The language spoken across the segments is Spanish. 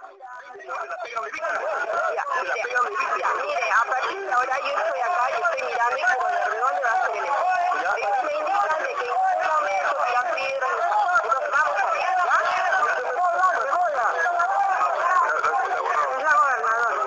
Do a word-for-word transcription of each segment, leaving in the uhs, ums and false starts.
Ya, mire, ya, mire, a partir de ahora yo estoy acá y estoy mirando y como de dónde va a ser el evento. Me indican de que en un momento ya piedra, entonces vamos a ver, ¿ya? Es la gobernadora.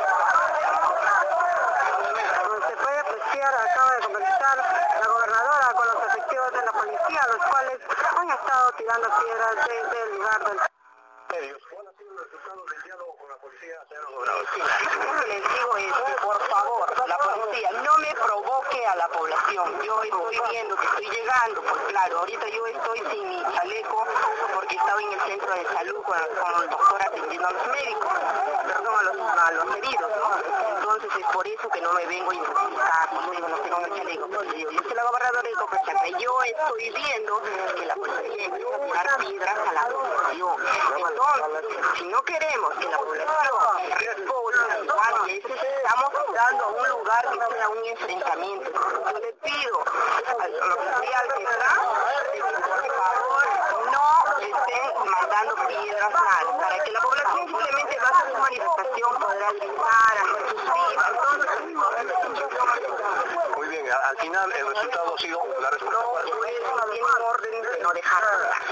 Se puede apreciar, acaba de conversar la gobernadora con los efectivos de la policía, los cuales han estado tirando piedras desde el lugar del... medios. ¿Cuál ha sido el resultado del diálogo con la policía, señor gobernador? Lo que les digo es, por favor, la policía no me provoque a la población. Yo estoy viendo que estoy llegando, pues claro, ahorita yo estoy sin mi chaleco porque estaba en el centro de salud con, con el doctor atendiendo a los médicos, perdón, a los, a los heridos, ¿no? Entonces es por eso que no me vengo a identificar, no digo, no tengo mi chaleco. Entonces yo, yo soy la gobernadora de Cocachaca, yo estoy viendo que la policía empieza a tirar piedras a la población. Entonces, si no queremos que la población responda, estamos dando a un lugar que sea un enfrentamiento. Yo le pido al oficial que está, que por favor no estén mandando piedras nada, para que la población simplemente va a hacer su manifestación, podrá gritar, hacer sus vidas. Muy bien, al final el resultado ha sido la respuesta. No, es tiene un orden de no dejar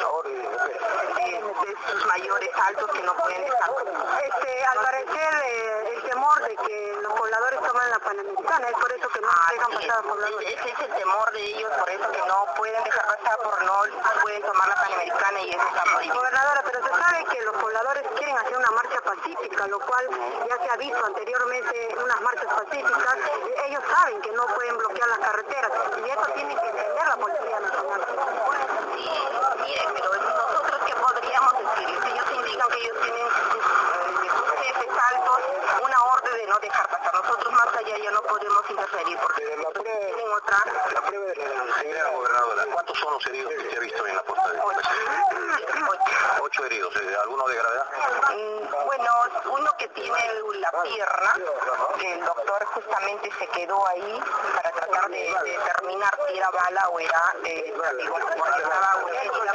de, de sus mayores altos que no pueden dejar. Este, al parecer eh, el temor de que los pobladores tomen la Panamericana, es por eso que no ah, dejan pasar a pobladores. Ese es el temor de ellos, por eso que no pueden dejar pasar, por no pueden tomar la Panamericana y eso está prohibido. Gobernadora, pero se sabe que los pobladores quieren hacer una marcha pacífica, lo cual ya se ha visto anteriormente unas marchas pacíficas. Ellos saben que no pueden bloquear las carreteras y eso tiene que entender la Policía Nacional. Sí, mire, pero nosotros qué podríamos decir, ellos indican que ellos tienen sus jefes altos una orden de no dejar pasar. Nosotros más allá ya no podemos interferir porque la prueba, tienen otra... La prueba de la señora gobernadora, ¿cuántos son los heridos que se ha visto en la puerta de Ocho. Ocho. Ocho heridos, ¿alguno de gravedad? Mm, bueno, uno que tiene la pierna, que el doctor justamente se quedó ahí para tratar de, de determinar si era bala o era, eh, digo, porque estaba una herida.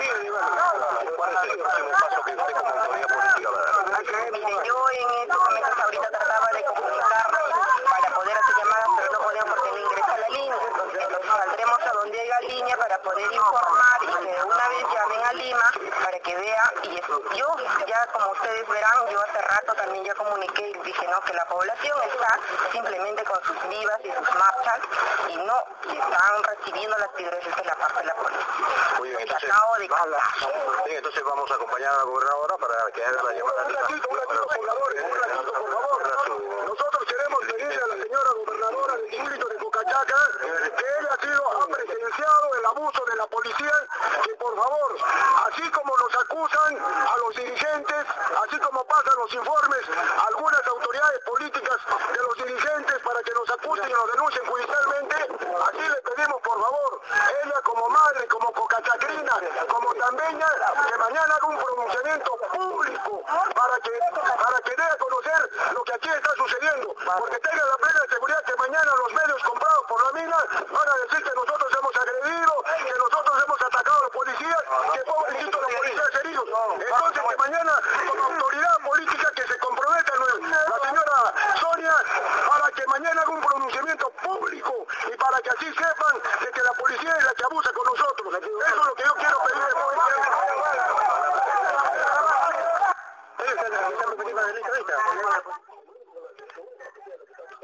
¿Cuál es el próximo paso que usted como autoridad política va a dar? Mire, yo en estos momentos ahorita trataba de comunicarme para poder hacer llamadas, pero no podemos porque no ingresa la línea. Entonces saldremos a donde haya línea para poder informar y que una vez llamen a Lima para que vea. Y eso, yo ya como ustedes verán, yo hace rato también ya comuniqué y dije no, que la población está simplemente con sus vivas y sus marchas y no están recibiendo las piedras de la parte de la policía. Muy bien, entonces, acabo de contar. Bien, entonces vamos a acompañar a la gobernadora para que haga la llamada. Un ratito, un ratito, pobladores, un ratito, por favor. Nosotros queremos pedirle a la señora gobernadora del distrito de Cocachaca que ella ha sido, ha presenciado el abuso de la policía, que por favor, así como nos acusan a los dirigentes, así como pasan los informes a algunas autoridades políticas de los dirigentes para que nos acusen y nos denuncien judicialmente, así le pedimos por favor, ella como madre, como cocachacrina, como tambeña, que mañana haga un pronunciamiento público para que, para que dé a conocer lo que aquí está sucediendo, porque tenga la plena seguridad que mañana los medios comprados por la mina van a decir que nosotros hemos agredido, que nosotros hemos atacado a los policías, que pobrecitos los policías heridos. Entonces que mañana como autoridad política que se comprometa la señora Sonia para que mañana haga un pronunciamiento público y para que así sepan de que la policía es la que abusa con nosotros. Eso es lo que yo quiero pedir de Esa es la